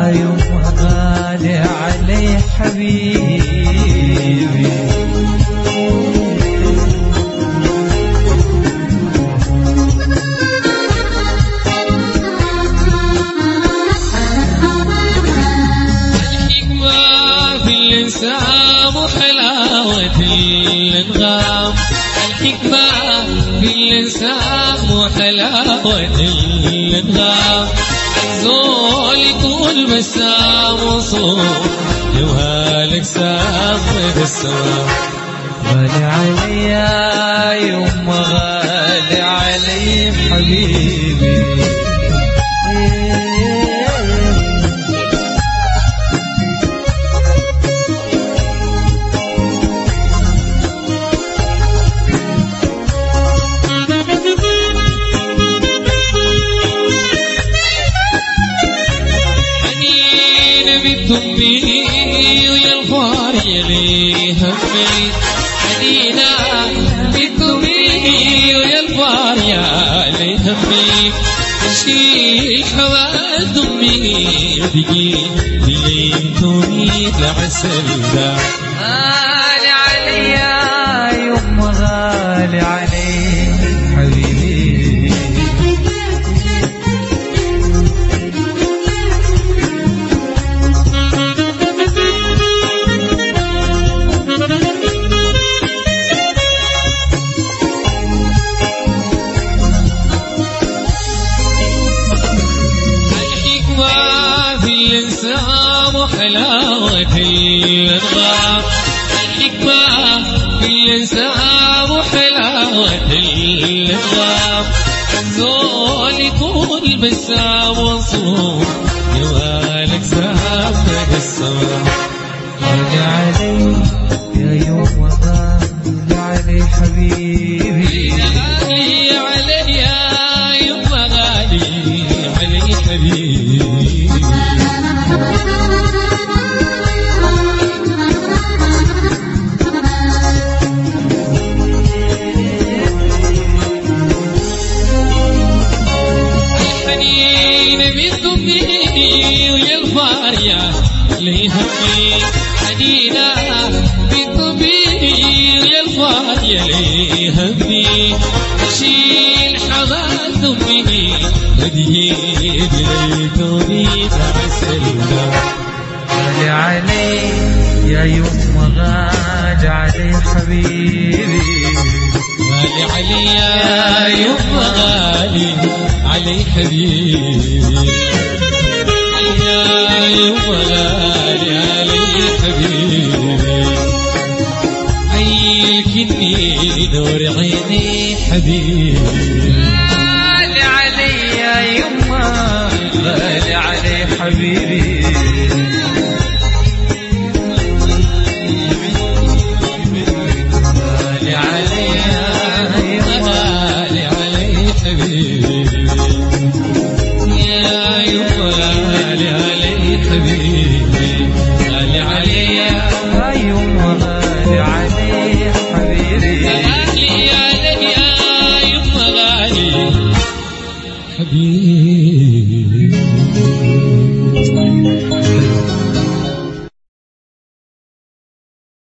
يوم غالي علي حبيبي. الحكمة في الإنسان وحلاوة الأنغام، الحكمة في الإنسان وحلاوة الأنغام، الزول يكون بسام وصوم يوهالك سافر السماء. غالي علي يا يوم غالي علي حبيبي. همي ويا الفار يلي همي، حنينا بكمي ويا الفار يلي همي، تشيل حوال دمي ودقي بليتوني بعسل ذا. غالي علي يا يوم غالي علي حبيبي. وحلاوة الأنغام، الحكمة في الإنسان وحلاوة الأنغام، الزول يكون بسام وصوم يوالك سافر السماء. غالي علي يا يوم غالي علي حبيبي. غالي علي يا يوم غالي علي حبيبي. ويا الفاريا لي همي، حنينا بكمي ويا الفاريا لي همي، أشيل حضان دمي وديب ليتوني بعسل ذا. غالي علي يا يوم غالي علي حبيبي. غالي علي يا يوم غالي علي حبيبي. يا يوم غالي علي حبيبي، عيلكني نور عيني حبيبي. غالي علي يا يوم غالي علي حبيبي. غالي علي يا يوم غالي علي حبيبي. يا يوم غالي علي حبيبي. غالي علي يا يوم غالي علي حبيبي. غالي علي يا يوم غالي حبيبي.